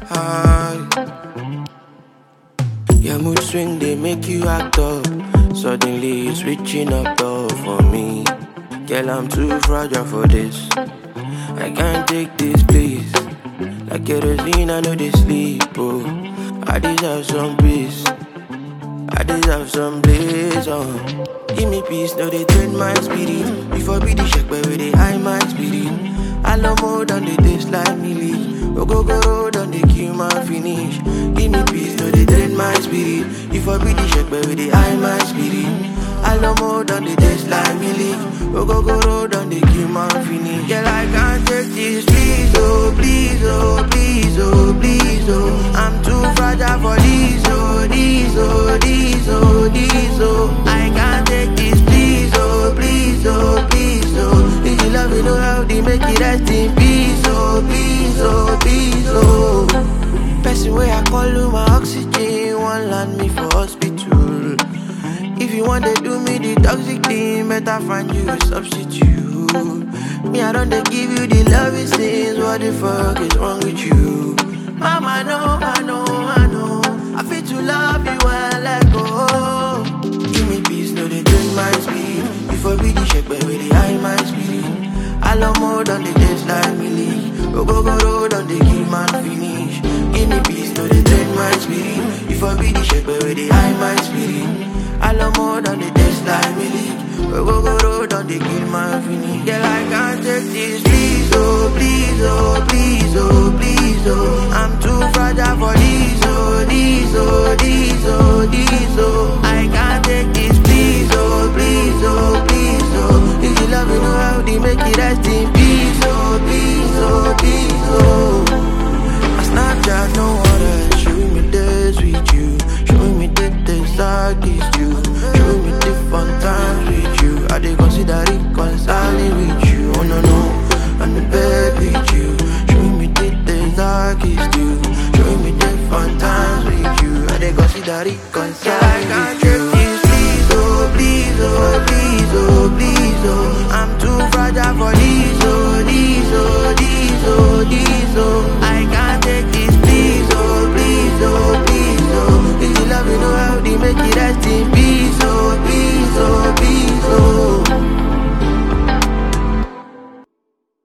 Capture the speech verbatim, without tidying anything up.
high. Your mood swing, they make you act up. Suddenly it's reaching up door for me. Girl, I'm too fragile for this. I can't take this, please. Like kerosene, I know they sleep, oh. I deserve some peace. I deserve some bliss, oh. Give me peace, no they train my spirit. Before be the check, but with the high my spirit. I love more than the taste like me leave. Oh go go road on the kill my finish. Give me peace, no they train my spirit. Before be the check, but with the high my spirit. I love more than the taste like me leave. Oh go go road on the kill my finish. Girl, I can't take this, please, oh, please, oh, please, oh, please, oh. I'm too fragile for this, oh, this, oh, this, oh, this, oh. I can't take this, please, oh, please, oh, please, oh. If you love me, know how to make it rest in peace, oh, please, oh, please, oh. Person where I call you my oxygen, one land me for hospital. If you want to do me the toxic thing, better find you a substitute. Me, I don't they give you the loving things. What the fuck is wrong with you? Mama, I know, I know, I know. I feel to love you and let go. Give me peace, no they drain my speed. Before we the check, but with the high my speed. I love more than the taste like me leave. Go go go road on the kill man finish. Give me peace, no they drain my speed. Before we the check, but with the high my speed. I love more than the taste like me leave. We go go road on the kill my finish. Girl, I can't take this, please, oh, please, oh, please, oh, please, oh. I'm too fragile for this, oh, this, oh, this, oh, this, oh. I can't take this, please, oh, please, oh, please, oh. If you love me, know how to make it rest in peace, oh, please, oh, please, oh. I Snapchat, no other, showing me days with you. Showing me the days I kissed you. Showing me the fun times with you. I dey consider reconciling with you. Oh no no, I'm the bed with you. Showing me the days I kissed you. Showing me the fun times with you. I dey consider reconciling.